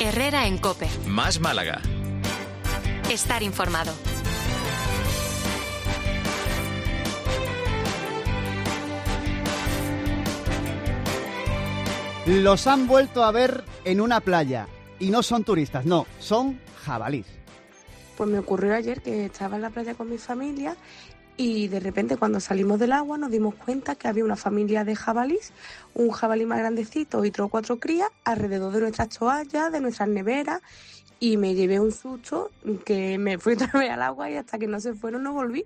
Herrera en COPE. Más Málaga. Estar informado. Los han vuelto a ver en una playa. Y no son turistas, no, son jabalís. Pues me ocurrió ayer que estaba en la playa con mi familia y de repente cuando salimos del agua nos dimos cuenta que había una familia de jabalís, un jabalí más grandecito y 3 o 4 crías alrededor de nuestras toallas, de nuestras neveras, y me llevé un susto que me fui otra vez al agua y hasta que no se fueron no volví,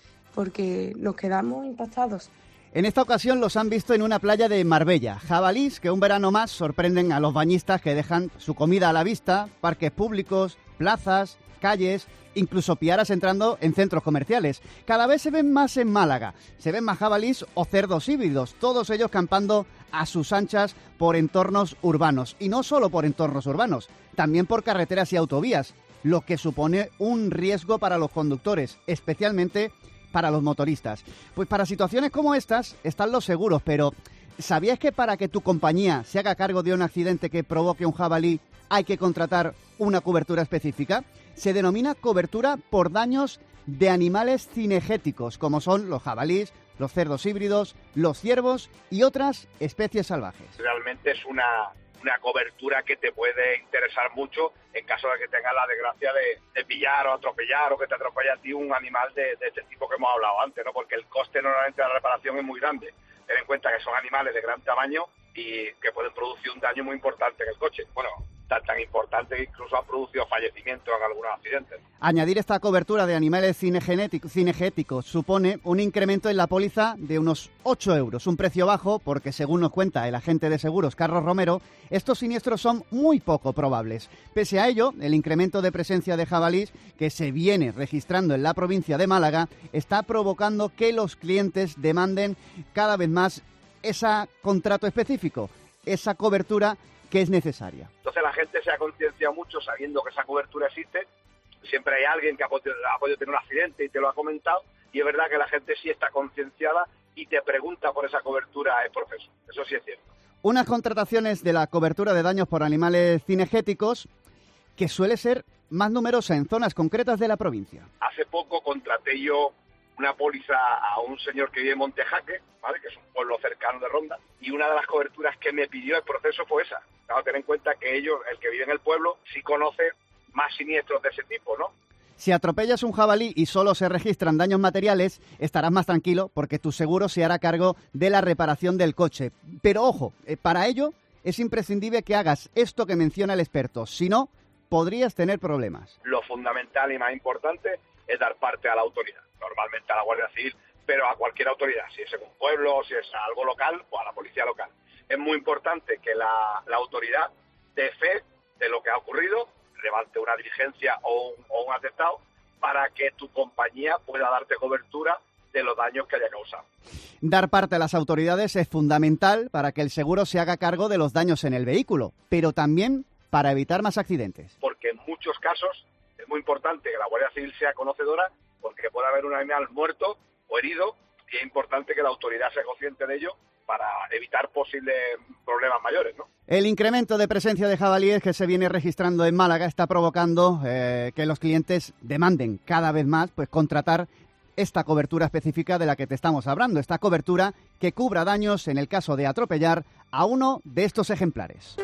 porque nos quedamos impactados. En esta ocasión los han visto en una playa de Marbella. Jabalís que un verano más sorprenden a los bañistas que dejan su comida a la vista, parques públicos, plazas, calles, incluso piaras entrando en centros comerciales. Cada vez se ven más en Málaga. Se ven más jabalís o cerdos híbridos, todos ellos campando a sus anchas por entornos urbanos. Y no solo por entornos urbanos, también por carreteras y autovías, lo que supone un riesgo para los conductores, especialmente para los motoristas. Pues para situaciones como estas están los seguros, pero ¿sabías que para que tu compañía se haga cargo de un accidente que provoque un jabalí hay que contratar una cobertura específica? Se denomina cobertura por daños de animales cinegéticos, como son los jabalíes, los cerdos híbridos, los ciervos y otras especies salvajes. Realmente es una cobertura que te puede interesar mucho en caso de que tengas la desgracia de pillar o atropellar o que te atropelle a ti un animal de este tipo que hemos hablado antes, ¿no? Porque el coste normalmente de la reparación es muy grande. Ten en cuenta que son animales de gran tamaño y que pueden producir un daño muy importante en el coche. Bueno, tan importante que incluso han producido fallecimientos en algunos accidentes. Añadir esta cobertura de animales cinegéticos supone un incremento en la póliza de unos 8 euros, un precio bajo porque, según nos cuenta el agente de seguros Carlos Romero, estos siniestros son muy poco probables. Pese a ello, el incremento de presencia de jabalís que se viene registrando en la provincia de Málaga está provocando que los clientes demanden cada vez más ese contrato específico, esa cobertura que es necesaria. Entonces la gente se ha concienciado mucho sabiendo que esa cobertura existe. Siempre hay alguien que ha podido tener un accidente y te lo ha comentado, y es verdad que la gente sí está concienciada y te pregunta por esa cobertura en proceso. Eso sí es cierto. Unas contrataciones de la cobertura de daños por animales cinegéticos que suele ser más numerosa en zonas concretas de la provincia. Hace poco contraté yo una póliza a un señor que vive en Montejaque, ¿vale?, que es un pueblo cercano de Ronda, y una de las coberturas que me pidió el proceso fue esa. Claro, ten en cuenta que ellos, el que vive en el pueblo, sí conoce más siniestros de ese tipo, ¿no? Si atropellas un jabalí y solo se registran daños materiales, estarás más tranquilo porque tu seguro se hará cargo de la reparación del coche. Pero ojo, para ello es imprescindible que hagas esto que menciona el experto, si no, podrías tener problemas. Lo fundamental y más importante es dar parte a la autoridad, normalmente a la Guardia Civil, pero a cualquier autoridad, si es en un pueblo, si es algo local, o a la policía local. Es muy importante que la autoridad dé fe de lo que ha ocurrido, levante una diligencia o un atestado para que tu compañía pueda darte cobertura de los daños que haya causado. Dar parte a las autoridades es fundamental para que el seguro se haga cargo de los daños en el vehículo, pero también para evitar más accidentes. Porque en muchos casos es muy importante que la Guardia Civil sea conocedora, porque puede haber un animal muerto o herido y es importante que la autoridad sea consciente de ello para evitar posibles problemas mayores, ¿no? El incremento de presencia de jabalíes que se viene registrando en Málaga está provocando que los clientes demanden cada vez más pues contratar esta cobertura específica de la que te estamos hablando, esta cobertura que cubra daños en el caso de atropellar a uno de estos ejemplares.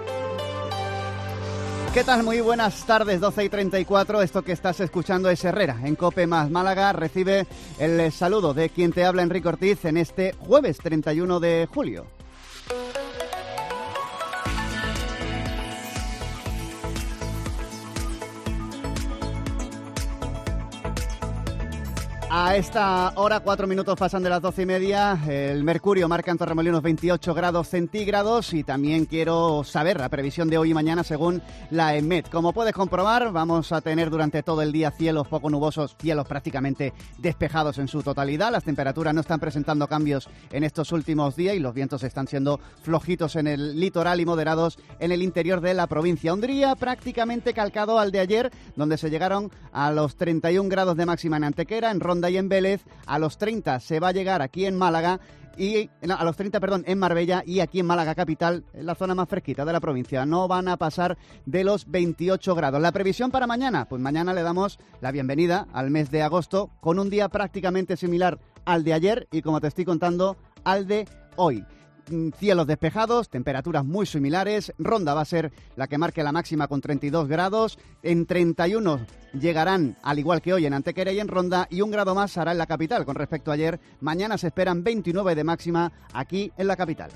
¿Qué tal? Muy buenas tardes, 12:34. Esto que estás escuchando es Herrera en COPE más Málaga. Recibe el saludo de quien te habla, Enrique Ortiz, en este jueves 31 de julio. A esta hora, 4 minutos pasan de las 12:30, el mercurio marca en Torremolinos 28 grados centígrados y también quiero saber la previsión de hoy y mañana según la EMET. Como puedes comprobar, vamos a tener durante todo el día cielos poco nubosos, cielos prácticamente despejados en su totalidad. Las temperaturas no están presentando cambios en estos últimos días y los vientos están siendo flojitos en el litoral y moderados en el interior de la provincia. Un día prácticamente calcado al de ayer, donde se llegaron a los 31 grados de máxima en Antequera, en Ronda Ronda y en Vélez. A los 30 se va a llegar aquí en Málaga. A los 30, en Marbella, y aquí en Málaga capital, en la zona más fresquita de la provincia. No van a pasar de los 28 grados. ¿La previsión para mañana? Pues mañana le damos la bienvenida al mes de agosto con un día prácticamente similar al de ayer y, como te estoy contando, al de hoy. Cielos despejados, temperaturas muy similares. Ronda va a ser la que marque la máxima con 32 grados. En 31 llegarán, al igual que hoy, en Antequera y en Ronda, y 1 grado más hará en la capital con respecto a ayer. Mañana se esperan 29 de máxima aquí en la capital.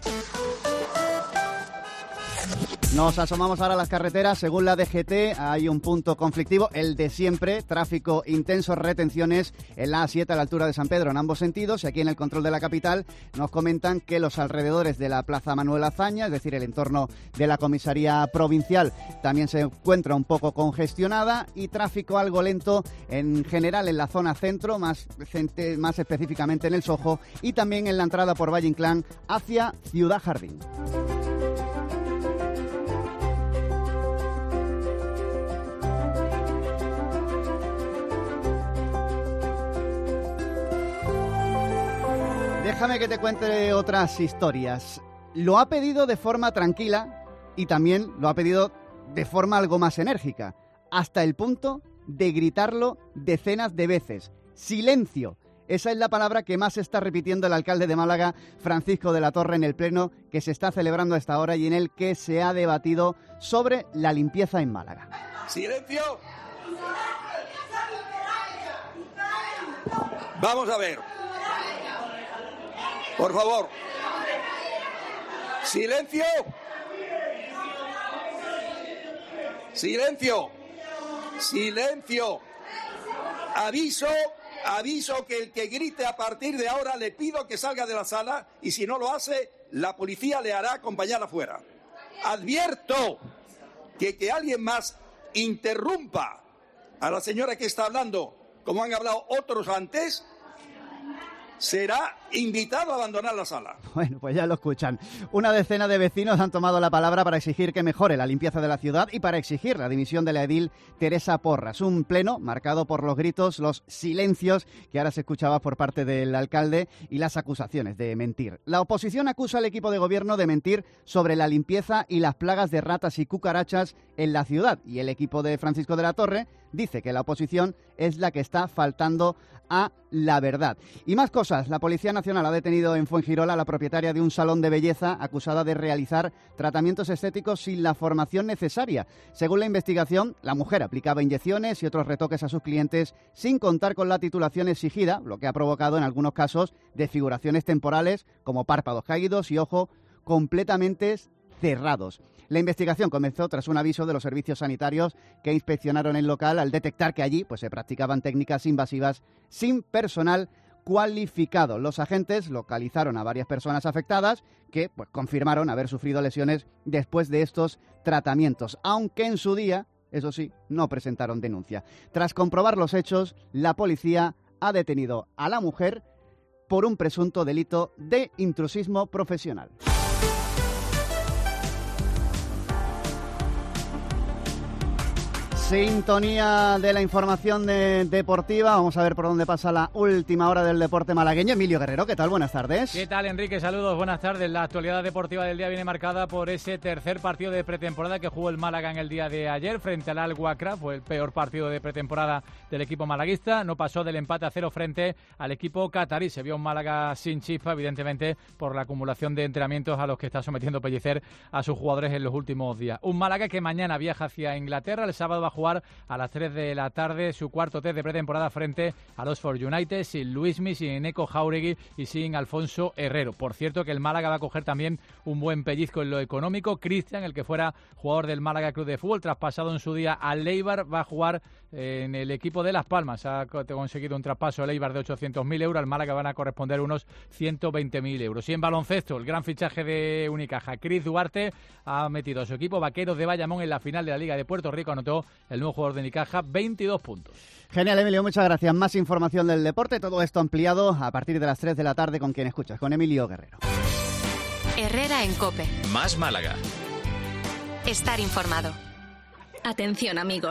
Nos asomamos ahora a las carreteras. Según la DGT, hay un punto conflictivo, el de siempre, tráfico intenso, retenciones en la A7 a la altura de San Pedro en ambos sentidos. Y aquí en el control de la capital nos comentan que los alrededores de la Plaza Manuel Azaña, es decir, el entorno de la comisaría provincial, también se encuentra un poco congestionada, y tráfico algo lento en general en la zona centro, más específicamente en el Sojo, y también en la entrada por Valle Inclán hacia Ciudad Jardín. Déjame que te cuente otras historias. Lo ha pedido de forma tranquila y también lo ha pedido de forma algo más enérgica, hasta el punto de gritarlo decenas de veces. ¡Silencio! Esa es la palabra que más está repitiendo el alcalde de Málaga, Francisco de la Torre, en el pleno que se está celebrando a esta hora y en el que se ha debatido sobre la limpieza en Málaga. ¡Silencio! Vamos a ver. Por favor. ¡Silencio! ¡Silencio! ¡Silencio! Aviso que el que grite a partir de ahora le pido que salga de la sala, y si no lo hace, la policía le hará acompañar afuera. Advierto que alguien más interrumpa a la señora que está hablando, como han hablado otros antes, será invitado a abandonar la sala. Bueno, pues ya lo escuchan. Una decena de vecinos han tomado la palabra para exigir que mejore la limpieza de la ciudad y para exigir la dimisión de la edil Teresa Porras. Un pleno marcado por los gritos, los silencios que ahora se escuchaba por parte del alcalde y las acusaciones de mentir. La oposición acusa al equipo de gobierno de mentir sobre la limpieza y las plagas de ratas y cucarachas en la ciudad. Y el equipo de Francisco de la Torre dice que la oposición es la que está faltando a la verdad. Y más cosas. La Policía Nacional ha detenido en Fuengirola a la propietaria de un salón de belleza acusada de realizar tratamientos estéticos sin la formación necesaria. Según la investigación, la mujer aplicaba inyecciones y otros retoques a sus clientes sin contar con la titulación exigida, lo que ha provocado en algunos casos desfiguraciones temporales como párpados caídos y ojo completamente cerrados. La investigación comenzó tras un aviso de los servicios sanitarios que inspeccionaron el local al detectar que allí se practicaban técnicas invasivas sin personal cualificado. Los agentes localizaron a varias personas afectadas que confirmaron haber sufrido lesiones después de estos tratamientos, aunque en su día, eso sí, no presentaron denuncia. Tras comprobar los hechos, la policía ha detenido a la mujer por un presunto delito de intrusismo profesional. Sintonía de la información deportiva. Vamos a ver por dónde pasa la última hora del deporte malagueño. Emilio Guerrero, ¿qué tal? Buenas tardes. ¿Qué tal, Enrique? Saludos, buenas tardes. La actualidad deportiva del día viene marcada por ese tercer partido de pretemporada que jugó el Málaga en el día de ayer frente al Al-Wakra. Fue el peor partido de pretemporada del equipo malaguista. No pasó del empate a 0 frente al equipo catarí. Se vio un Málaga sin chispa, evidentemente, por la acumulación de entrenamientos a los que está sometiendo Pellicer a sus jugadores en los últimos días. Un Málaga que mañana viaja hacia Inglaterra. El sábado va a jugar a las 3 de la tarde su cuarto test de pretemporada frente al Oxford United, sin Luismi, sin Eneco Jauregui y sin Alfonso Herrero. Por cierto, que el Málaga va a coger también un buen pellizco en lo económico. Cristian, el que fuera jugador del Málaga Club de Fútbol, traspasado en su día al Eibar, va a jugar en el equipo de Las Palmas. Ha conseguido un traspaso al Eibar de 800.000 euros. Al Málaga van a corresponder unos 120.000 euros. Y en baloncesto, el gran fichaje de Unicaja, Cris Duarte, ha metido a su equipo Vaqueros de Bayamón en la final de la Liga de Puerto Rico. Anotó el nuevo jugador de Unicaja 22 puntos. Genial, Emilio, muchas gracias. Más información del deporte, todo esto ampliado a partir de las 3 de la tarde con quien escuchas, con Emilio Guerrero. Herrera en COPE. Más Málaga. Estar informado. Atención, amigos.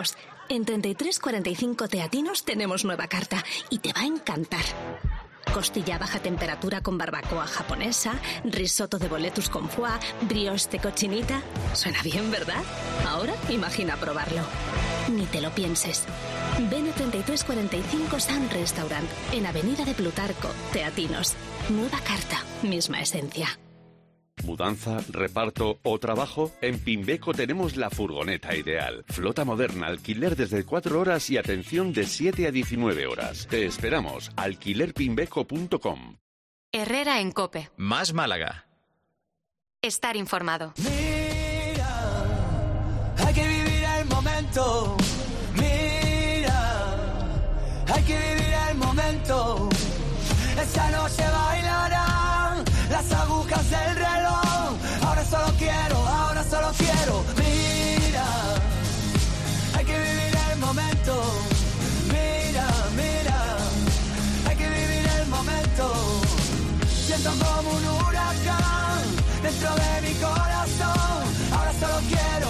En 3345 Teatinos tenemos nueva carta y te va a encantar. Costilla a baja temperatura con barbacoa japonesa, risotto de boletus con foie, brioche de cochinita. Suena bien, ¿verdad? Ahora imagina probarlo. Ni te lo pienses. Ven a 3345 Sun Restaurant, en Avenida de Plutarco, Teatinos. Nueva carta, misma esencia. ¿Mudanza, reparto o trabajo? En Pimbeco tenemos la furgoneta ideal. Flota moderna, alquiler desde 4 horas y atención de 7 a 19 horas. Te esperamos. alquilerpimbeco.com. Herrera en COPE. Más Málaga. Estar informado. Mira, hay que vivir el momento. Mira, hay que vivir el momento. Esta noche bailarán las agujas del reloj. Ahora solo quiero. Mira, hay que vivir el momento. Mira, hay que vivir el momento. Siento como un huracán dentro de mi corazón. Ahora solo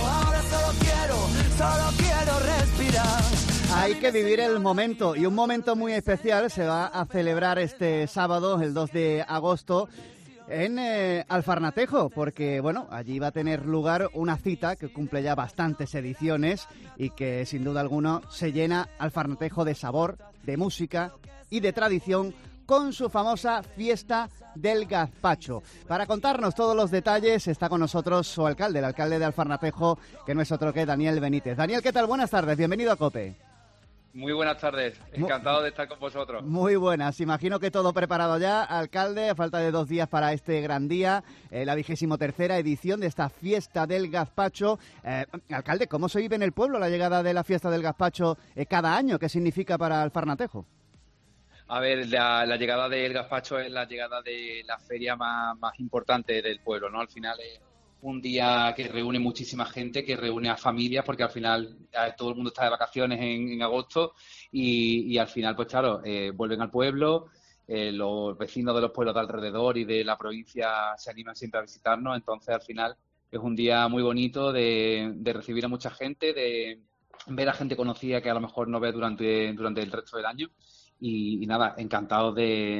quiero respirar. Hay que vivir el momento, y un momento muy especial se va a celebrar este sábado, el 2 de agosto, en Alfarnatejo, porque bueno, allí va a tener lugar una cita que cumple ya bastantes ediciones y que sin duda alguna se llena Alfarnatejo de sabor, de música y de tradición, con su famosa fiesta del gazpacho. Para contarnos todos los detalles está con nosotros su alcalde, el alcalde de Alfarnatejo, que no es otro que Daniel Benítez. Daniel, ¿qué tal? Buenas tardes, bienvenido a COPE. Muy buenas tardes, encantado de estar con vosotros. Muy buenas, imagino que todo preparado ya, alcalde, a falta de 2 días para este gran día, la 23ª edición de esta fiesta del gazpacho. Alcalde, ¿cómo se vive en el pueblo la llegada de la fiesta del gazpacho cada año? ¿Qué significa para Alfarnatejo? A ver, la llegada del gazpacho es la llegada de la feria más importante del pueblo, ¿no? Al final es un día que reúne muchísima gente, que reúne a familias, porque al final todo el mundo está de vacaciones en agosto y al final, pues claro, vuelven al pueblo, los vecinos de los pueblos de alrededor y de la provincia se animan siempre a visitarnos, entonces al final es un día muy bonito de recibir a mucha gente, de ver a gente conocida que a lo mejor no ve durante el resto del año. Y nada, encantado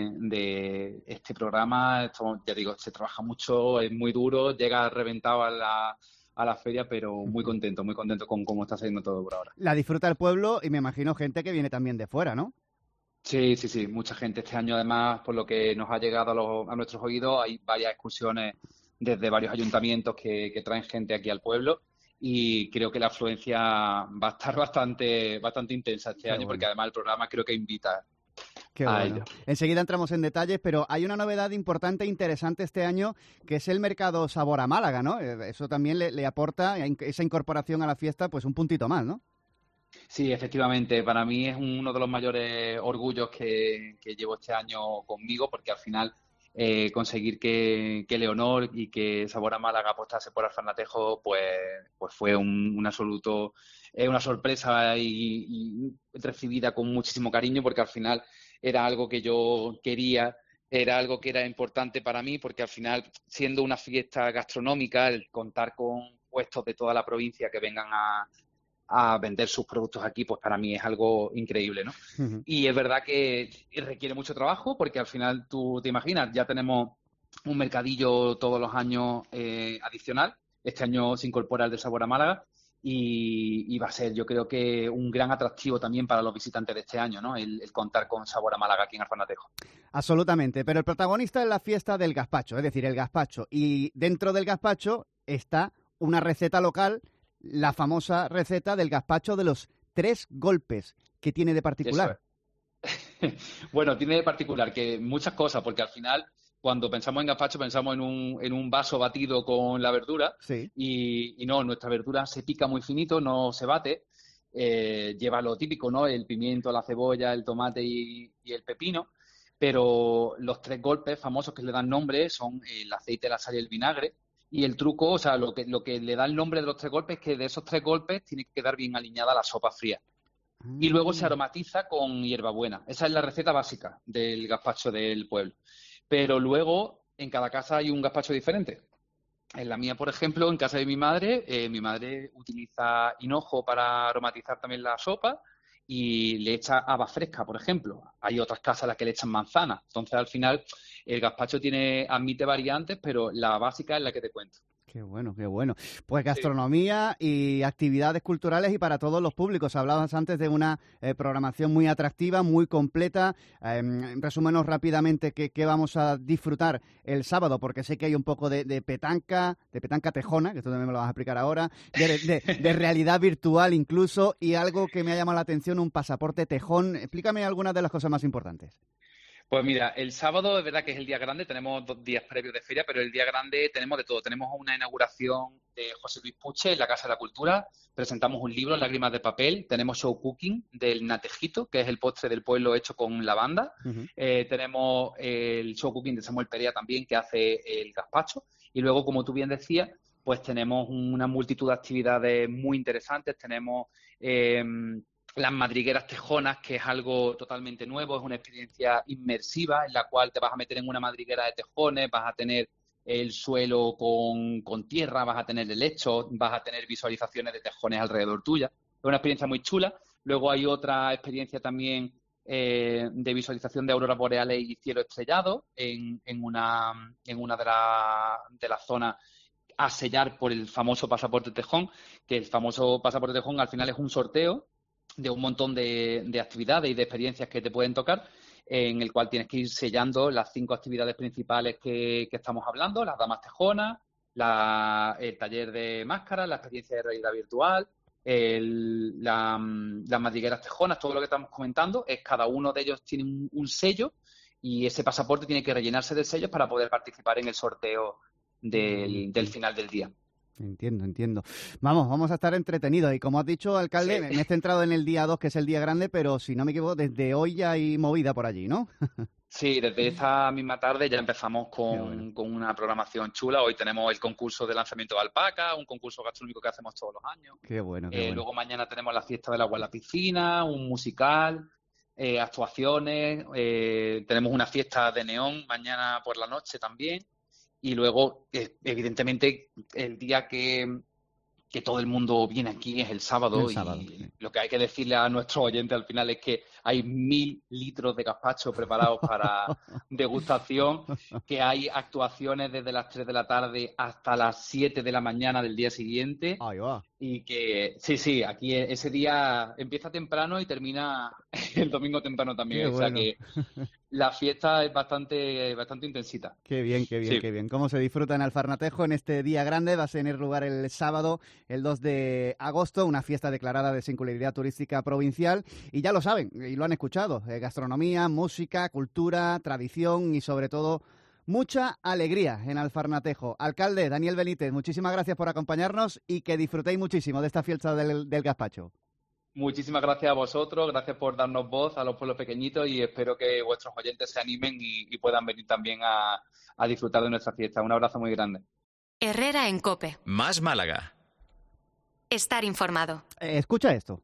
de este programa. Esto, ya digo, se trabaja mucho, es muy duro, llega reventado a la feria, pero muy contento con cómo está saliendo todo por ahora. La disfruta el pueblo y me imagino gente que viene también de fuera, ¿no? Sí, mucha gente. Este año, además, por lo que nos ha llegado a nuestros oídos, hay varias excursiones desde varios ayuntamientos que traen gente aquí al pueblo. Y creo que la afluencia va a estar bastante intensa este año, porque además el programa creo que invita a ello. Enseguida entramos en detalles, pero hay una novedad importante e interesante este año, que es el mercado Sabor a Málaga, ¿no? Eso también le aporta, esa incorporación a la fiesta, pues un puntito más, ¿no? Sí, efectivamente. Para mí es uno de los mayores orgullos que llevo este año conmigo, porque al final conseguir que Leonor y que Sabor a Málaga apostase por Alfarnatejo, pues fue un absoluto, una sorpresa y recibida con muchísimo cariño, porque al final era algo que yo quería, era algo que era importante para mí, porque al final, siendo una fiesta gastronómica, el contar con puestos de toda la provincia que vengan a vender sus productos aquí, pues para mí es algo increíble, ¿no? Uh-huh. Y es verdad que requiere mucho trabajo, porque al final tú te imaginas, ya tenemos un mercadillo todos los años adicional. Este año se incorpora el de Sabor a Málaga y va a ser, yo creo que un gran atractivo también para los visitantes de este año, ¿no? El contar con Sabor a Málaga aquí en Alfarnatejo. Absolutamente, pero el protagonista es la fiesta del gazpacho, es decir, el gazpacho. Y dentro del gazpacho está una receta local, la famosa receta del gazpacho de los 3 golpes. ¿Qué tiene de particular? Bueno, tiene de particular que muchas cosas, porque al final, cuando pensamos en gazpacho, pensamos en un vaso batido con la verdura. Sí. Y no, nuestra verdura se pica muy finito, no se bate. Lleva lo típico, ¿no? El pimiento, la cebolla, el tomate y el pepino. Pero los 3 golpes famosos que le dan nombre son el aceite, la sal y el vinagre. Y el truco, o sea, lo que le da el nombre de los 3 golpes es que de esos 3 golpes tiene que quedar bien aliñada la sopa fría. Y luego se aromatiza con hierbabuena. Esa es la receta básica del gazpacho del pueblo. Pero luego, en cada casa hay un gazpacho diferente. En la mía, por ejemplo, en casa de mi madre utiliza hinojo para aromatizar también la sopa y le echa haba fresca, por ejemplo. Hay otras casas a las que le echan manzana. Entonces, al final, el gazpacho admite variantes, pero la básica es la que te cuento. Qué bueno, qué bueno. Pues gastronomía y actividades culturales y para todos los públicos. Hablabas antes de una programación muy atractiva, muy completa. Resúmenos rápidamente qué vamos a disfrutar el sábado, porque sé que hay un poco de petanca tejona, que tú también me lo vas a explicar ahora, de realidad virtual incluso, y algo que me ha llamado la atención, un pasaporte tejón. Explícame algunas de las cosas más importantes. Pues mira, el sábado es verdad que es el día grande, tenemos 2 días previos de feria, pero el día grande tenemos de todo. Tenemos una inauguración de José Luis Puche en la Casa de la Cultura, presentamos un libro, Lágrimas de papel, tenemos show cooking del natejito, que es el postre del pueblo hecho con lavanda, tenemos el show cooking de Samuel Perea también, que hace el gazpacho, y luego, como tú bien decías, pues tenemos una multitud de actividades muy interesantes, tenemos las madrigueras tejonas, que es algo totalmente nuevo, es una experiencia inmersiva en la cual te vas a meter en una madriguera de tejones, vas a tener el suelo con tierra, vas a tener helechos, vas a tener visualizaciones de tejones alrededor tuya. Es una experiencia muy chula. Luego hay otra experiencia también de visualización de auroras boreales y cielo estrellado en una de las zonas a sellar por el famoso pasaporte tejón, que el famoso pasaporte tejón al final es un sorteo de un montón de actividades y de experiencias que te pueden tocar, en el cual tienes que ir sellando las 5 actividades principales que estamos hablando, las damas tejonas, el taller de máscaras, la experiencia de realidad virtual, las madrigueras tejonas, todo lo que estamos comentando, cada uno de ellos tiene un sello y ese pasaporte tiene que rellenarse de sellos para poder participar en el sorteo del final del día. Entiendo. Vamos a estar entretenidos. Y como has dicho, alcalde, me he centrado en el día 2, que es el día grande, pero si no me equivoco, desde hoy ya hay movida por allí, ¿no? Sí, desde esta misma tarde ya empezamos con una programación chula. Hoy tenemos el concurso de lanzamiento de alpaca, un concurso gastronómico que hacemos todos los años. Qué bueno. Luego mañana tenemos la fiesta del agua en la piscina, un musical, actuaciones, tenemos una fiesta de neón mañana por la noche también. Y luego, evidentemente, el día que todo el mundo viene aquí es el sábado. Sí. Lo que hay que decirle a nuestros oyentes al final es que hay 1000 litros de gazpacho preparados para degustación, que hay actuaciones desde las 3 de la tarde hasta las 7 de la mañana del día siguiente. Ahí va. Y que, sí, aquí ese día empieza temprano y termina el domingo temprano también. Qué bueno. O sea que la fiesta es bastante intensita. Qué bien. Cómo se disfruta en Alfarnatejo en este día grande. Va a tener lugar el sábado, el 2 de agosto, una fiesta declarada de singularidad turística provincial. Y ya lo saben, y lo han escuchado, gastronomía, música, cultura, tradición y sobre todo mucha alegría en Alfarnatejo. Alcalde Daniel Benítez, muchísimas gracias por acompañarnos y que disfrutéis muchísimo de esta fiesta del gazpacho. Muchísimas gracias a vosotros, gracias por darnos voz a los pueblos pequeñitos y espero que vuestros oyentes se animen y puedan venir también a disfrutar de nuestra fiesta. Un abrazo muy grande. Herrera en COPE. Más Málaga. Estar informado. Escucha esto.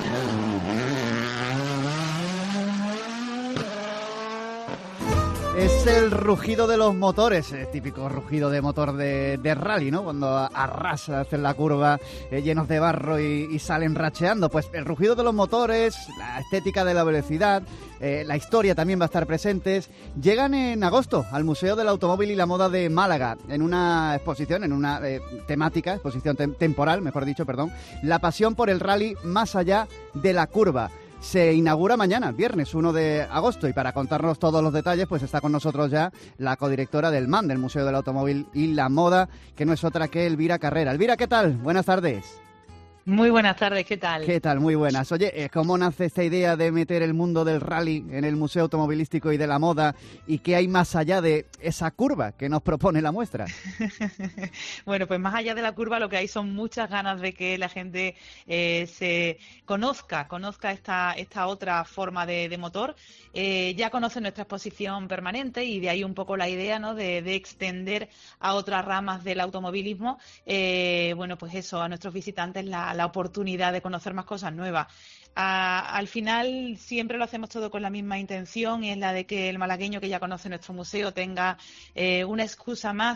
Es el rugido de los motores, el típico rugido de motor de rally, ¿no? Cuando arrasa, hacen la curva llenos de barro y salen racheando. Pues el rugido de los motores, la estética de la velocidad, la historia también va a estar presentes. Llegan en agosto al Museo del Automóvil y la Moda de Málaga, en una exposición, en una exposición temporal, mejor dicho, la pasión por el rally más allá de la curva. Se inaugura mañana, viernes 1 de agosto, y para contarnos todos los detalles, pues está con nosotros ya la codirectora del MAN, del Museo del Automóvil y la Moda, que no es otra que Elvira Carrera. Elvira, ¿qué tal? Buenas tardes. Muy buenas tardes, ¿qué tal? ¿Qué tal? Muy buenas. Oye, ¿cómo nace esta idea de meter el mundo del rally en el Museo Automovilístico y de la Moda? ¿Y qué hay más allá de esa curva que nos propone la muestra? Bueno, pues más allá de la curva lo que hay son muchas ganas de que la gente se conozca esta otra forma de motor. Ya conocen nuestra exposición permanente y de ahí un poco la idea, ¿no?, de extender a otras ramas del automovilismo, bueno, pues eso, a nuestros visitantes la oportunidad de conocer más cosas nuevas. Al final siempre lo hacemos todo con la misma intención, y es la de que el malagueño que ya conoce nuestro museo tenga una excusa más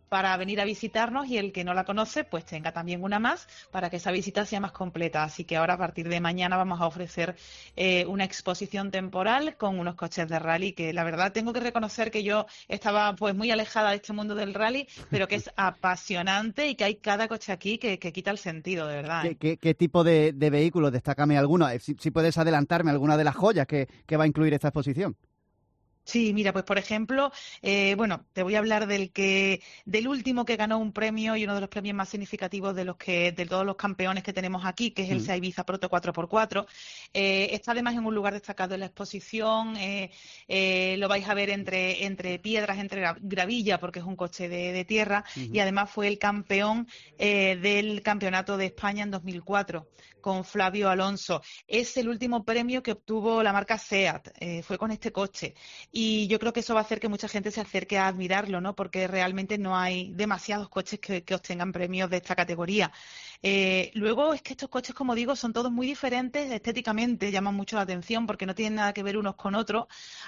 para venir a visitarnos, y el que no la conoce pues tenga también una más para que esa visita sea más completa. Así que ahora a partir de mañana vamos a ofrecer una exposición temporal con unos coches de rally que la verdad tengo que reconocer que yo estaba pues muy alejada de este mundo del rally, pero que es apasionante y que hay cada coche aquí que quita el sentido, de verdad. ¿Qué tipo de vehículos? Destácame alguno. Si puedes adelantarme alguna de las joyas que va a incluir esta exposición. Sí, mira, pues por ejemplo, te voy a hablar del último que ganó un premio y uno de los premios más significativos de todos los campeones que tenemos aquí, que es el SEA Ibiza Proto 4x4. Está además en un lugar destacado en la exposición, lo vais a ver entre piedras, entre gravilla, porque es un coche de tierra, y además fue el campeón del Campeonato de España en 2004 con Flavio Alonso. Es el último premio que obtuvo la marca SEAT, fue con este coche. Y yo creo que eso va a hacer que mucha gente se acerque a admirarlo, ¿no? Porque realmente no hay demasiados coches que obtengan premios de esta categoría. Luego es que estos coches, como digo, son todos muy diferentes estéticamente, llaman mucho la atención porque no tienen nada que ver unos con otros,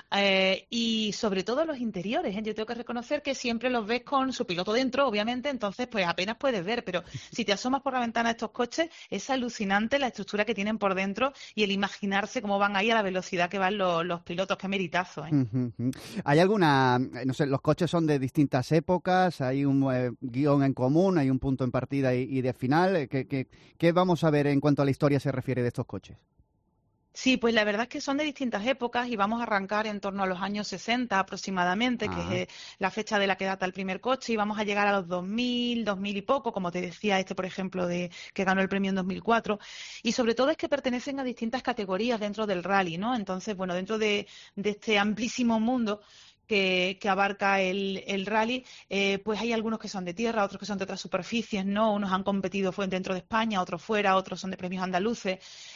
y sobre todo los interiores, ¿eh? Yo tengo que reconocer que siempre los ves con su piloto dentro, obviamente, entonces pues apenas puedes ver, pero si te asomas por la ventana de estos coches es alucinante la estructura que tienen por dentro y el imaginarse cómo van ahí a la velocidad que van los pilotos. Qué meritazo, ¿eh? ¿Hay alguna, no sé, los coches son de distintas épocas, hay un guión en común, hay un punto en partida y de final? ¿Qué vamos a ver en cuanto a la historia se refiere de estos coches? Sí, pues la verdad es que son de distintas épocas y vamos a arrancar en torno a los años 60 aproximadamente, que es la fecha de la que data el primer coche, y vamos a llegar a los 2000 y poco, como te decía, por ejemplo, que ganó el premio en 2004, y sobre todo es que pertenecen a distintas categorías dentro del rally, ¿no? Entonces, bueno, dentro de este amplísimo mundo que abarca el rally, pues hay algunos que son de tierra, otros que son de otras superficies, ¿no? Unos han competido dentro de España, otros fuera, otros son de premios andaluces.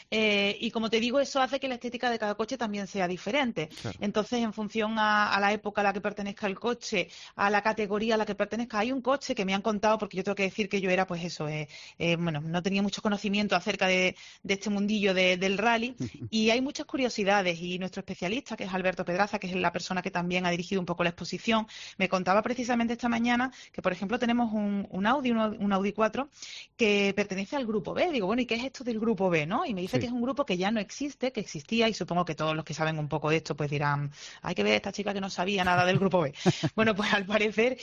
Y como te digo, eso hace que la estética de cada coche también sea diferente. Claro. Entonces, en función a la época a la que pertenezca el coche, a la categoría a la que pertenezca, hay un coche que me han contado, porque yo tengo que decir que yo era, pues eso, no tenía mucho conocimiento acerca de este mundillo del rally, y hay muchas curiosidades, y nuestro especialista, que es Alberto Pedraza, que es la persona que también ha dirigido un poco la exposición, me contaba precisamente esta mañana que, por ejemplo, tenemos un Audi 4 que pertenece al Grupo B. Digo, bueno, ¿y qué es esto del Grupo B, no? Y me dice que es un grupo que ya no existe, que existía, y supongo que todos los que saben un poco de esto pues dirán, hay que ver a esta chica que no sabía nada del Grupo B. Bueno, pues al parecer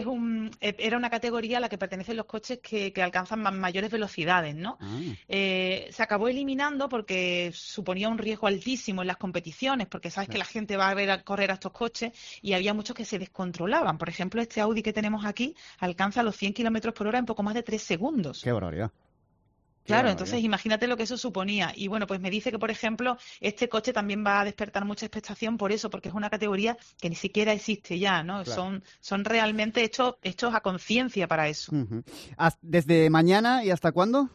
era una categoría a la que pertenecen los coches que alcanzan mayores velocidades, ¿no? Se acabó eliminando porque suponía un riesgo altísimo en las competiciones, porque sabes que la gente va a ver a correr a estos coches, y había muchos que se descontrolaban. Por ejemplo, este Audi que tenemos aquí alcanza los 100 kilómetros por hora en poco más de 3 segundos. ¡Qué barbaridad! Claro, entonces imagínate lo que eso suponía. Y bueno, pues me dice que, por ejemplo, este coche también va a despertar mucha expectación por eso, porque es una categoría que ni siquiera existe ya, ¿no? Claro. Son realmente hechos a conciencia para eso. ¿Desde mañana y hasta cuándo?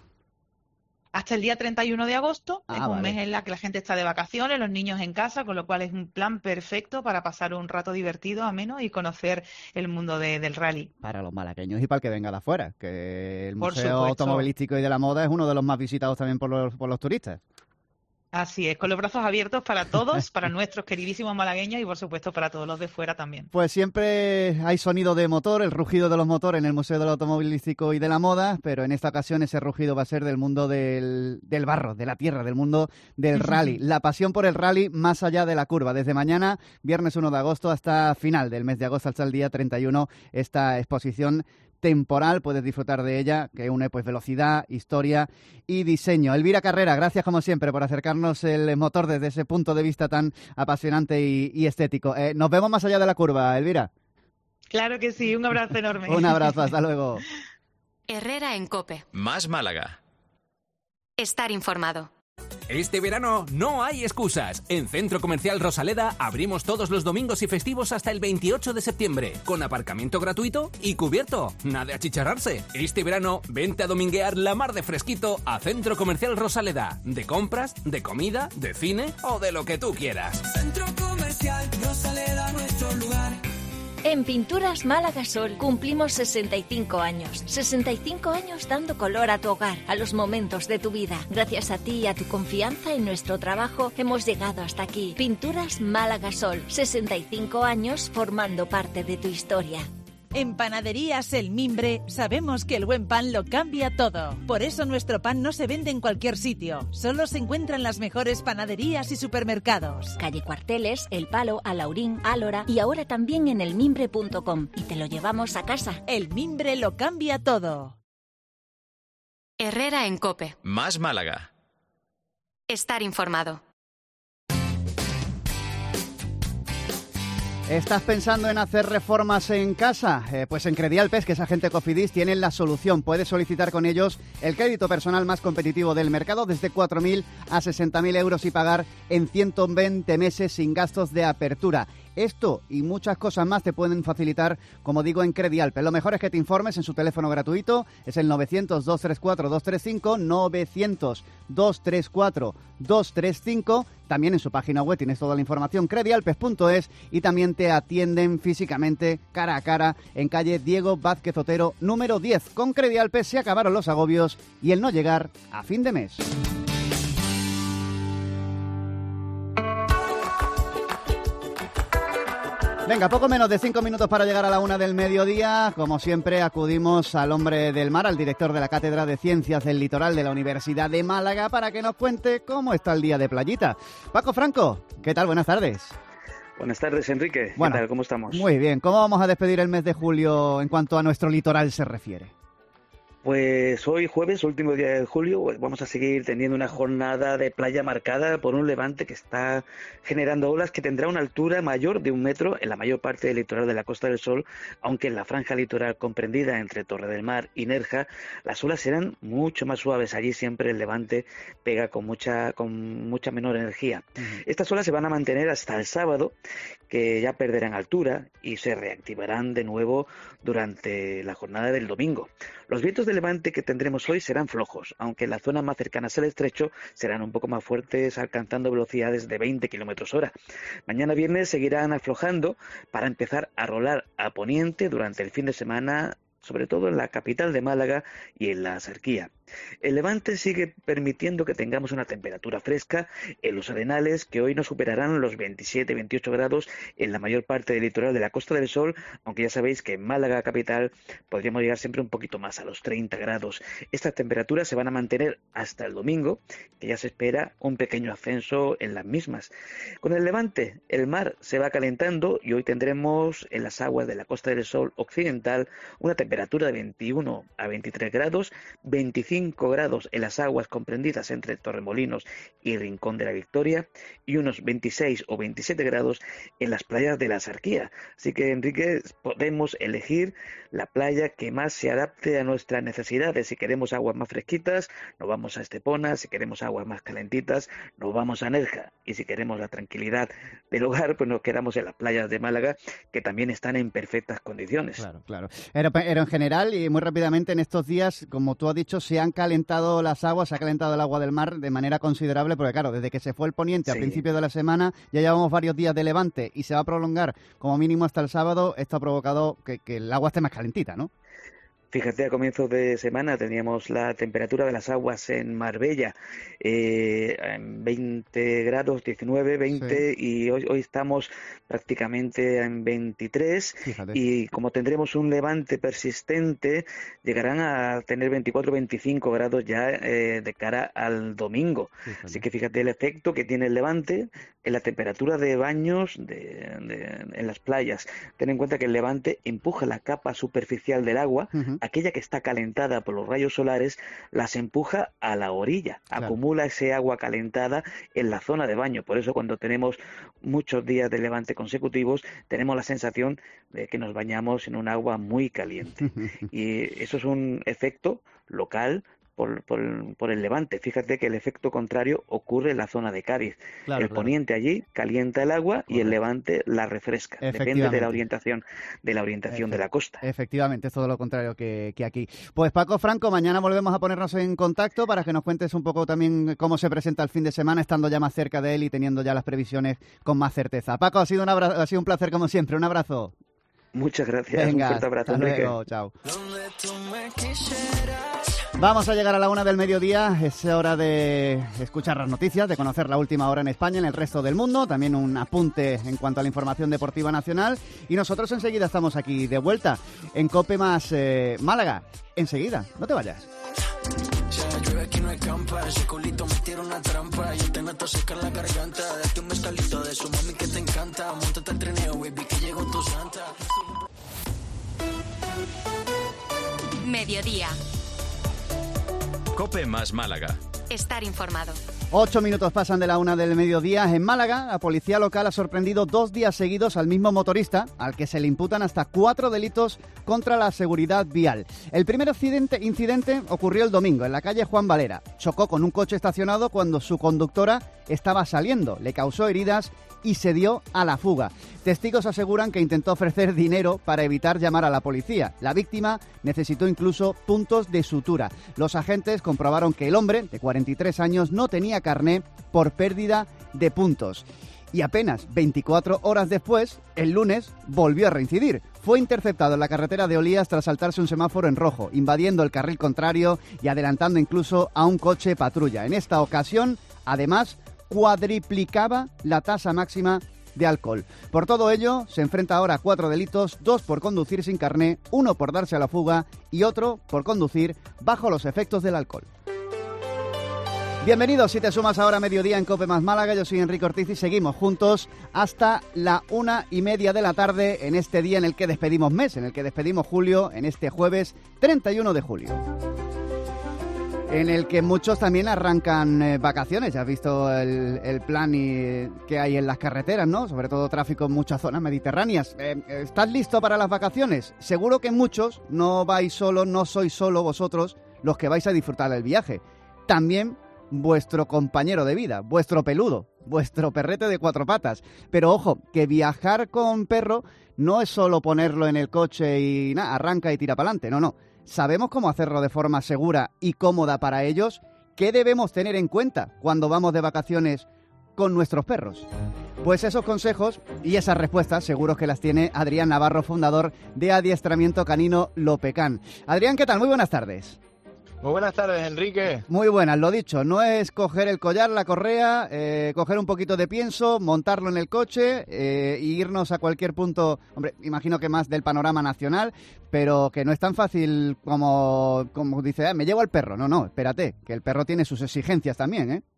Hasta el día 31 de agosto, es un mes en la que la gente está de vacaciones, los niños en casa, con lo cual es un plan perfecto para pasar un rato divertido, ameno, y conocer el mundo del rally. Para los malagueños y para el que venga de afuera, que el Museo Automovilístico y de la Moda es uno de los más visitados también por los turistas. Así es, con los brazos abiertos para todos, para nuestros queridísimos malagueños y, por supuesto, para todos los de fuera también. Pues siempre hay sonido de motor, el rugido de los motores en el Museo del Automovilístico y de la Moda, pero en esta ocasión ese rugido va a ser del mundo del barro, de la tierra, del mundo del rally. La pasión por el rally más allá de la curva. Desde mañana, viernes 1 de agosto, hasta final del mes de agosto, hasta el día 31, esta exposición temporal, puedes disfrutar de ella, que une pues velocidad, historia y diseño. Elvira Carrera, gracias como siempre por acercarnos el motor desde ese punto de vista tan apasionante y estético. Nos vemos más allá de la curva, Elvira. Claro que sí, un abrazo enorme. Un abrazo, hasta luego. Herrera en COPE. Más Málaga. Estar informado. Este verano no hay excusas. En Centro Comercial Rosaleda abrimos todos los domingos y festivos hasta el 28 de septiembre, con aparcamiento gratuito y cubierto. Nada de achicharrarse. Este verano vente a dominguear la mar de fresquito a Centro Comercial Rosaleda. De compras, de comida, de cine o de lo que tú quieras. Centro Comercial Rosaleda, nuestro lugar. En Pinturas Málaga Sol cumplimos 65 años. 65 años dando color a tu hogar, a los momentos de tu vida. Gracias a ti y a tu confianza en nuestro trabajo hemos llegado hasta aquí. Pinturas Málaga Sol, 65 años formando parte de tu historia. En Panaderías El Mimbre sabemos que el buen pan lo cambia todo. Por eso nuestro pan no se vende en cualquier sitio. Solo se encuentra en las mejores panaderías y supermercados. Calle Cuarteles, El Palo, Alaurín, Álora y ahora también en elmimbre.com. Y te lo llevamos a casa. El Mimbre lo cambia todo. Herrera en COPE. Más Málaga. Estar informado. ¿Estás pensando en hacer reformas en casa? Pues en Credialpes, que es agente Cofidis, tienen la solución. Puedes solicitar con ellos el crédito personal más competitivo del mercado, desde 4.000 a 60.000 euros y pagar en 120 meses sin gastos de apertura. Esto y muchas cosas más te pueden facilitar, como digo, en Credialpes. Lo mejor es que te informes en su teléfono gratuito, es el 900-234-235, 900-234-235. También en su página web tienes toda la información, credialpes.es, y también te atienden físicamente, cara a cara, en calle Diego Vázquez Otero, número 10. Con Credialpes se acabaron los agobios y el no llegar a fin de mes. Venga, poco menos de 5 minutos para llegar a la 1 del mediodía. Como siempre, acudimos al hombre del mar, al director de la Cátedra de Ciencias del Litoral de la Universidad de Málaga, para que nos cuente cómo está el día de playita. Paco Franco, ¿qué tal? Buenas tardes. Buenas tardes, Enrique. Bueno, ¿qué tal? ¿Cómo estamos? Muy bien. ¿Cómo vamos a despedir el mes de julio en cuanto a nuestro litoral se refiere? Pues hoy jueves, último día de julio, vamos a seguir teniendo una jornada de playa marcada por un levante que está generando olas que tendrá una altura mayor de 1 metro en la mayor parte del litoral de la Costa del Sol, aunque en la franja litoral comprendida entre Torre del Mar y Nerja las olas serán mucho más suaves. Allí siempre el levante pega con mucha menor energía. Estas olas se van a mantener hasta el sábado, que ya perderán altura y se reactivarán de nuevo durante la jornada del domingo. Los vientos de levante que tendremos hoy serán flojos, aunque en las zonas más cercanas al estrecho serán un poco más fuertes, alcanzando velocidades de 20 km/h. Mañana viernes seguirán aflojando para empezar a rolar a poniente durante el fin de semana, sobre todo en la capital de Málaga y en la Axarquía. El levante sigue permitiendo que tengamos una temperatura fresca en los arenales, que hoy no superarán los 27-28 grados en la mayor parte del litoral de la Costa del Sol, aunque ya sabéis que en Málaga capital podríamos llegar siempre un poquito más, a los 30 grados. Estas temperaturas se van a mantener hasta el domingo, que ya se espera un pequeño ascenso en las mismas. Con el levante, el mar se va calentando y hoy tendremos en las aguas de la Costa del Sol occidental una temperatura de 21 a 23 grados, 25 grados en las aguas comprendidas entre Torremolinos y Rincón de la Victoria, y unos 26 o 27 grados en las playas de la Axarquía. Así que, Enrique, podemos elegir la playa que más se adapte a nuestras necesidades. Si queremos aguas más fresquitas, nos vamos a Estepona; si queremos aguas más calentitas, nos vamos a Nerja; y si queremos la tranquilidad del hogar, pues nos quedamos en las playas de Málaga, que también están en perfectas condiciones. Claro, claro. Pero en general, y muy rápidamente, en estos días, como tú has dicho, se han calentado las aguas, se ha calentado el agua del mar de manera considerable, porque claro, desde que se fue el poniente a principios de la semana, ya llevamos varios días de levante y se va a prolongar como mínimo hasta el sábado. Esto ha provocado que el agua esté más calentita, ¿no? Fíjate, a comienzos de semana teníamos la temperatura de las aguas en Marbella en 20 grados, 19, 20, sí. Y hoy estamos prácticamente en 23. Fíjate. Y como tendremos un levante persistente, llegarán a tener 24, 25 grados ya de cara al domingo. Fíjate. Así que fíjate el efecto que tiene el levante en la temperatura de baños en las playas. Ten en cuenta que el levante empuja la capa superficial del agua, aquella que está calentada por los rayos solares, las empuja a la orilla, claro. Acumula ese agua calentada en la zona de baño. Por eso cuando tenemos muchos días de levante consecutivos, tenemos la sensación de que nos bañamos en un agua muy caliente. Y eso es un efecto local por el levante. Fíjate que el efecto contrario ocurre en la zona de Cádiz. Claro, el poniente allí calienta el agua y el levante la refresca. Depende de la orientación de la costa. Efectivamente, es todo lo contrario que aquí. Pues Paco Franco, mañana volvemos a ponernos en contacto para que nos cuentes un poco también cómo se presenta el fin de semana, estando ya más cerca de él y teniendo ya las previsiones con más certeza. Paco, ha sido un placer como siempre. Un abrazo. Muchas gracias. Venga, un fuerte abrazo. Hasta luego. Chao. Vamos a llegar a la 1 del mediodía, es hora de escuchar las noticias, de conocer la última hora en España, en el resto del mundo, también un apunte en cuanto a la información deportiva nacional y nosotros enseguida estamos aquí de vuelta en COPE más Málaga, enseguida, no te vayas. Aquí no hay campa, ese culito me tira una trampa. Yo te meto seca en la garganta. Date un mezcalito de su mami que te encanta. Móntate al trineo, baby, que llegó tu santa. Mediodía. COPE más Málaga. Estar informado. 8 minutos pasan de la 1 del mediodía. En Málaga, la policía local ha sorprendido 2 días seguidos al mismo motorista, al que se le imputan hasta 4 delitos contra la seguridad vial. El primer incidente ocurrió el domingo, en la calle Juan Valera. Chocó con un coche estacionado cuando su conductora estaba saliendo. Le causó heridas y se dio a la fuga. Testigos aseguran que intentó ofrecer dinero para evitar llamar a la policía. La víctima necesitó incluso puntos de sutura. Los agentes comprobaron que el hombre, de 43 años, no tenía carné por pérdida de puntos. Y apenas 24 horas después, el lunes, volvió a reincidir. Fue interceptado en la carretera de Olías tras saltarse un semáforo en rojo, invadiendo el carril contrario y adelantando incluso a un coche patrulla. En esta ocasión, además, cuadriplicaba la tasa máxima de alcohol. Por todo ello, se enfrenta ahora a 4 delitos, 2 por conducir sin carné, 1 por darse a la fuga y otro por conducir bajo los efectos del alcohol. Bienvenidos, si te sumas ahora a mediodía en COPE más Málaga, yo soy Enrique Ortiz y seguimos juntos hasta la 1:30 de la tarde en este día en el que despedimos mes, en el que despedimos julio, en este jueves 31 de julio. En el que muchos también arrancan vacaciones. Ya has visto el plan que hay en las carreteras, ¿no? Sobre todo tráfico en muchas zonas mediterráneas. ¿Estás listo para las vacaciones? Seguro que muchos no vais solos, no sois solo vosotros los que vais a disfrutar del viaje. También vuestro compañero de vida, vuestro peludo, vuestro perrete de 4 patas. Pero ojo, que viajar con perro no es solo ponerlo en el coche y nada, arranca y tira para adelante. No. ¿Sabemos cómo hacerlo de forma segura y cómoda para ellos? ¿Qué debemos tener en cuenta cuando vamos de vacaciones con nuestros perros? Pues esos consejos y esas respuestas seguros que las tiene Adrián Navarro, fundador de Adiestramiento Canino Lopecán. Adrián, ¿qué tal? Muy buenas tardes. Muy buenas tardes, Enrique. Muy buenas, lo dicho, no es coger el collar, la correa, coger un poquito de pienso, montarlo en el coche e irnos a cualquier punto, hombre, imagino que más del panorama nacional, pero que no es tan fácil como dice, me llevo al perro. No, espérate, que el perro tiene sus exigencias también, ¿eh?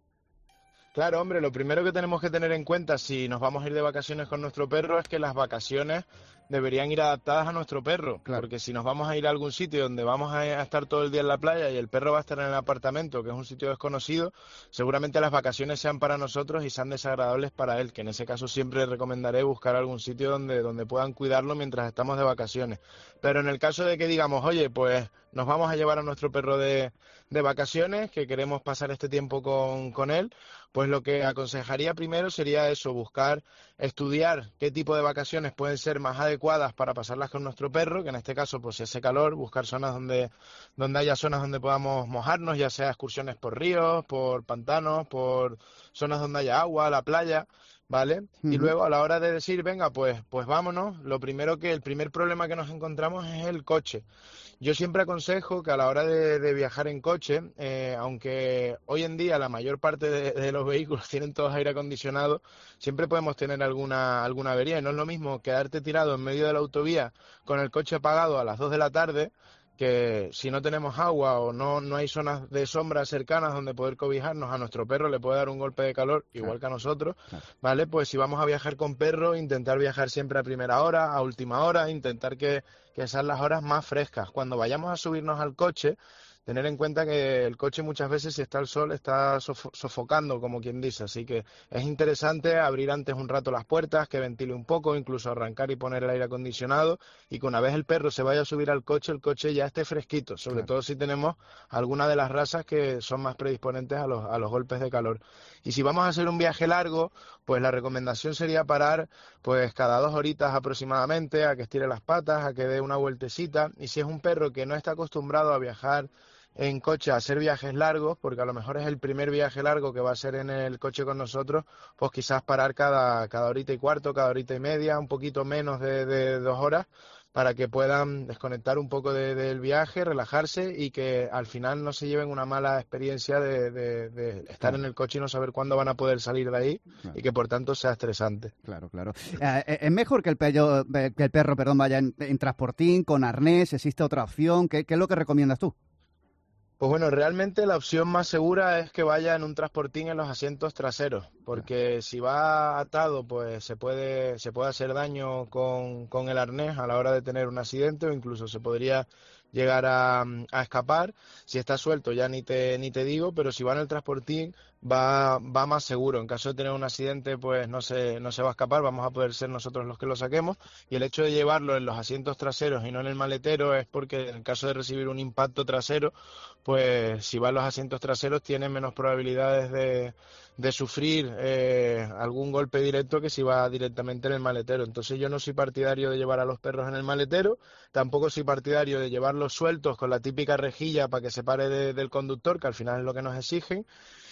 Claro, hombre, lo primero que tenemos que tener en cuenta si nos vamos a ir de vacaciones con nuestro perro es que las vacaciones deberían ir adaptadas a nuestro perro, claro. Porque si nos vamos a ir a algún sitio donde vamos a estar todo el día en la playa y el perro va a estar en el apartamento, que es un sitio desconocido, seguramente las vacaciones sean para nosotros y sean desagradables para él, que en ese caso siempre recomendaré buscar algún sitio donde puedan cuidarlo mientras estamos de vacaciones. Pero en el caso de que digamos, oye, pues nos vamos a llevar a nuestro perro de vacaciones, que queremos pasar este tiempo con él, pues lo que aconsejaría primero sería eso, estudiar qué tipo de vacaciones pueden ser más adecuadas para pasarlas con nuestro perro, que en este caso, pues si hace calor, buscar zonas donde haya zonas donde podamos mojarnos, ya sea excursiones por ríos, por pantanos, por zonas donde haya agua, la playa, ¿vale? Uh-huh. Y luego a la hora de decir, venga, pues vámonos, el primer problema que nos encontramos es el coche. Yo siempre aconsejo que a la hora de viajar en coche, aunque hoy en día la mayor parte de los vehículos tienen todos aire acondicionado, siempre podemos tener alguna avería. Y no es lo mismo quedarte tirado en medio de la autovía con el coche apagado a las 2 de la tarde, que si no tenemos agua o no hay zonas de sombra cercanas donde poder cobijarnos, a nuestro perro le puede dar un golpe de calor, igual que a nosotros, ¿vale? Pues si vamos a viajar con perro, intentar viajar siempre a primera hora, a última hora, intentar que sean las horas más frescas. Cuando vayamos a subirnos al coche, tener en cuenta que el coche muchas veces, si está el sol, está sofocando, como quien dice, así que es interesante abrir antes un rato las puertas, que ventile un poco, incluso arrancar y poner el aire acondicionado, y que una vez el perro se vaya a subir al coche, el coche ya esté fresquito, sobre todo si tenemos alguna de las razas que son más predisponentes a los golpes de calor. Y si vamos a hacer un viaje largo, pues la recomendación sería parar pues cada 2 horitas aproximadamente, a que estire las patas, a que dé una vueltecita, y si es un perro que no está acostumbrado a viajar en coche, a hacer viajes largos, porque a lo mejor es el primer viaje largo que va a hacer en el coche con nosotros, pues quizás parar cada horita y cuarto, cada horita y media, un poquito menos de 2 horas, para que puedan desconectar un poco del viaje, relajarse y que al final no se lleven una mala experiencia de estar en el coche y no saber cuándo van a poder salir de ahí y que por tanto sea estresante. Claro. ¿Es mejor que el perro vaya en transportín, con arnés? ¿Existe otra opción? ¿Qué es lo que recomiendas tú? Pues bueno, realmente la opción más segura es que vaya en un transportín en los asientos traseros, porque si va atado, pues se puede hacer daño con el arnés a la hora de tener un accidente o incluso se podría llegar a escapar. Si está suelto ya ni te digo, pero si va en el transportín va más seguro. En caso de tener un accidente, pues no se va a escapar, vamos a poder ser nosotros los que lo saquemos. Y el hecho de llevarlo en los asientos traseros y no en el maletero es porque en el caso de recibir un impacto trasero, pues si va en los asientos traseros tiene menos probabilidades de sufrir algún golpe directo que si va directamente en el maletero. Entonces yo no soy partidario de llevar a los perros en el maletero, tampoco soy partidario de llevarlos sueltos con la típica rejilla para que se pare del conductor, que al final es lo que nos exigen.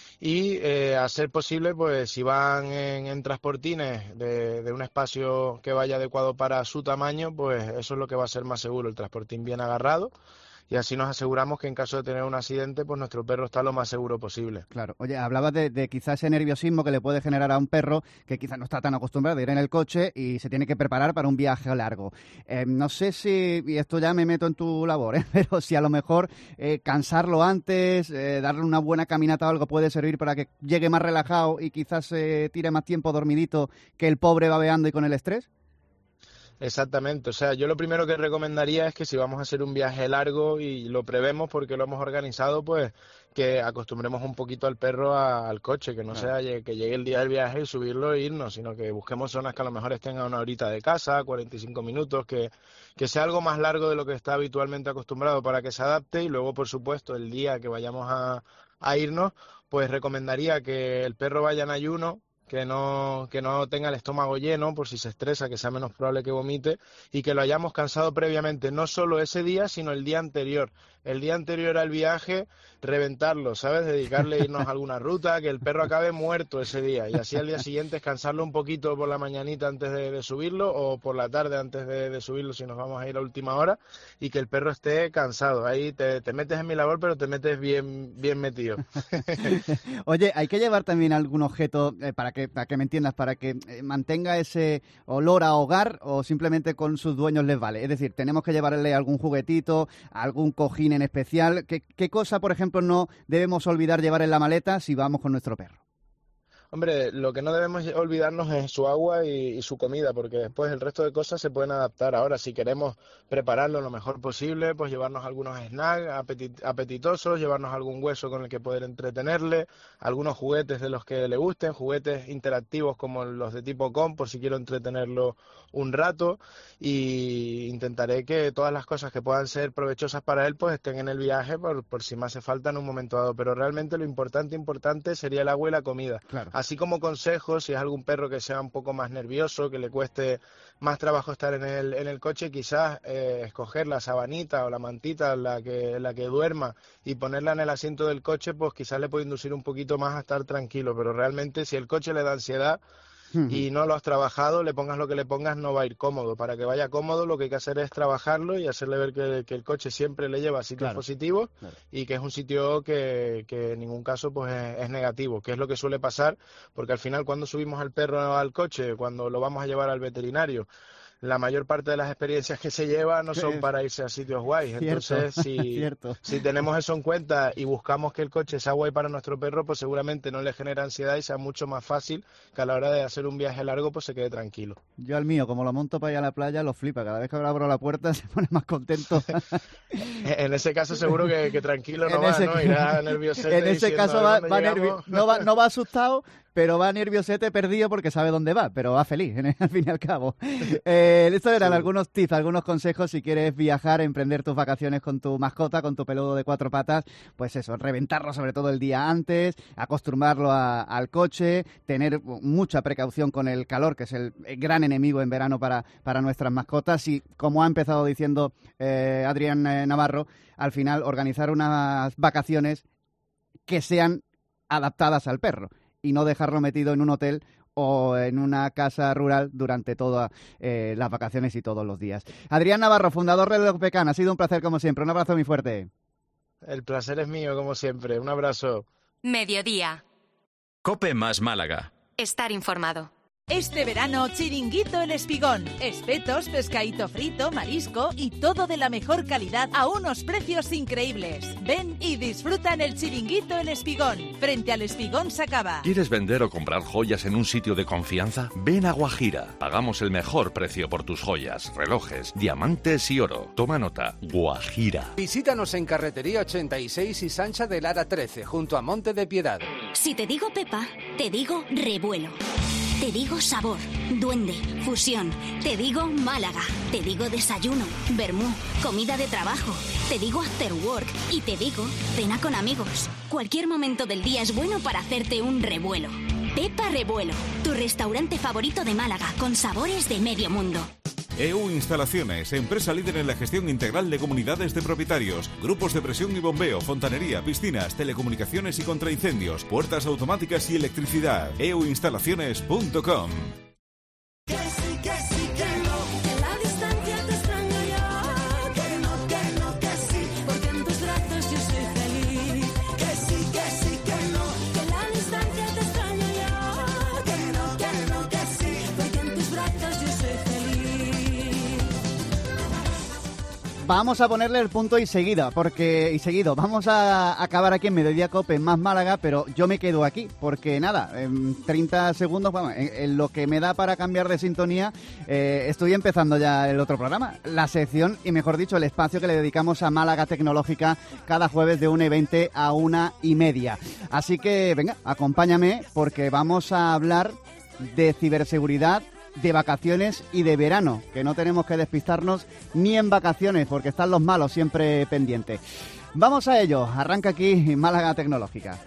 Y a ser posible, pues si van en transportines de un espacio que vaya adecuado para su tamaño, pues eso es lo que va a ser más seguro, el transportín bien agarrado. Y así nos aseguramos que en caso de tener un accidente, pues nuestro perro está lo más seguro posible. Claro. Oye, hablabas de quizás ese nerviosismo que le puede generar a un perro que quizás no está tan acostumbrado a ir en el coche y se tiene que preparar para un viaje largo. No sé si, y esto ya me meto en tu labor, pero si a lo mejor cansarlo antes, darle una buena caminata o algo puede servir para que llegue más relajado y quizás tire más tiempo dormidito que el pobre babeando y con el estrés. Exactamente, o sea, yo lo primero que recomendaría es que si vamos a hacer un viaje largo y lo prevemos porque lo hemos organizado, pues que acostumbremos un poquito al perro al coche, que no sea que llegue el día del viaje y subirlo e irnos, sino que busquemos zonas que a lo mejor estén a una horita de casa, 45 minutos, que sea algo más largo de lo que está habitualmente acostumbrado para que se adapte y luego, por supuesto, el día que vayamos a irnos, pues recomendaría que el perro vaya en ayuno, que no tenga el estómago lleno por si se estresa, que sea menos probable que vomite y que lo hayamos cansado previamente, no solo ese día, sino el día anterior. El día anterior al viaje, reventarlo, ¿sabes? Dedicarle a irnos a alguna ruta, que el perro acabe muerto ese día y así al día siguiente descansarlo un poquito por la mañanita antes de subirlo o por la tarde antes de subirlo si nos vamos a ir a última hora y que el perro esté cansado. Ahí te metes en mi labor, pero te metes bien metido. Oye, hay que llevar también algún objeto para que me entiendas, para que mantenga ese olor a hogar o simplemente con sus dueños les vale. Es decir, tenemos que llevarle algún juguetito, algún cojín en especial. ¿Qué cosa, por ejemplo, no debemos olvidar llevar en la maleta si vamos con nuestro perro? Hombre, lo que no debemos olvidarnos es su agua y su comida, porque después el resto de cosas se pueden adaptar. Ahora, si queremos prepararlo lo mejor posible, pues llevarnos algunos snacks apetitosos, llevarnos algún hueso con el que poder entretenerle, algunos juguetes de los que le gusten, juguetes interactivos como los de tipo COM, por si quiero entretenerlo un rato, y intentaré que todas las cosas que puedan ser provechosas para él, pues estén en el viaje por si me hace falta en un momento dado. Pero realmente lo importante sería el agua y la comida. Claro. Así como consejos, si es algún perro que sea un poco más nervioso, que le cueste más trabajo estar en el coche, quizás escoger la sabanita o la mantita en la que duerma y ponerla en el asiento del coche, pues quizás le puede inducir un poquito más a estar tranquilo. Pero realmente si el coche le da ansiedad y no lo has trabajado, le pongas lo que le pongas, no va a ir cómodo. Para que vaya cómodo lo que hay que hacer es trabajarlo y hacerle ver que el coche siempre le lleva a sitios positivos y que es un sitio que en ningún caso pues es negativo, que es lo que suele pasar, porque al final cuando subimos al perro al coche, cuando lo vamos a llevar al veterinario, la mayor parte de las experiencias que se lleva no son para irse a sitios guays. Entonces, si tenemos eso en cuenta y buscamos que el coche sea guay para nuestro perro, pues seguramente no le genera ansiedad y sea mucho más fácil que a la hora de hacer un viaje largo pues se quede tranquilo. Yo al mío, como lo monto para ir a la playa, lo flipa. Cada vez que abro la puerta se pone más contento. En ese caso seguro que tranquilo no va, ¿no? Irá nerviosete. En ese caso no va asustado, pero va nerviosete, perdido, porque sabe dónde va, pero va feliz, al fin y al cabo. Estos eran algunos tips, algunos consejos si quieres viajar, emprender tus vacaciones con tu mascota, con tu peludo de 4 patas, pues eso, reventarlo sobre todo el día antes, acostumbrarlo al coche, tener mucha precaución con el calor, que es el gran enemigo en verano para nuestras mascotas, y como ha empezado diciendo Adrián Navarro, al final organizar unas vacaciones que sean adaptadas al perro y no dejarlo metido en un hotel o en una casa rural durante todas las vacaciones y todos los días. Adrián Navarro, fundador de Reloj Pecan, ha sido un placer como siempre. Un abrazo muy fuerte. El placer es mío como siempre. Un abrazo. Mediodía. COPE más Málaga. Estar informado. Este verano, Chiringuito El Espigón. Espetos, pescadito frito, marisco y todo de la mejor calidad a unos precios increíbles. Ven y disfruta en el Chiringuito El Espigón. Frente al Espigón Sacaba. ¿Quieres vender o comprar joyas en un sitio de confianza? Ven a Guajira. Pagamos el mejor precio por tus joyas, relojes, diamantes y oro. Toma nota. Guajira. Visítanos en Carretería 86 y Sancha de Lara 13, junto a Monte de Piedad. Si te digo Pepa, te digo revuelo. Te digo sabor, duende, fusión. Te digo Málaga. Te digo desayuno, vermú, comida de trabajo. Te digo after work y te digo cena con amigos. Cualquier momento del día es bueno para hacerte un revuelo. Pepa Revuelo, tu restaurante favorito de Málaga con sabores de medio mundo. EU Instalaciones, empresa líder en la gestión integral de comunidades de propietarios, grupos de presión y bombeo, fontanería, piscinas, telecomunicaciones y contraincendios, puertas automáticas y electricidad. euinstalaciones.com. Vamos a ponerle el punto y seguido. Vamos a acabar aquí en Mediodía Cope más Málaga, pero yo me quedo aquí, porque nada, en 30 segundos, vamos, en lo que me da para cambiar de sintonía, estoy empezando ya el otro programa, la sección, y mejor dicho, el espacio que le dedicamos a Málaga Tecnológica cada jueves de 1:20 a 1:30. Así que, venga, acompáñame, porque vamos a hablar de ciberseguridad, de vacaciones y de verano, que no tenemos que despistarnos ni en vacaciones, porque están los malos siempre pendientes. Vamos a ello, arranca aquí Málaga Tecnológica.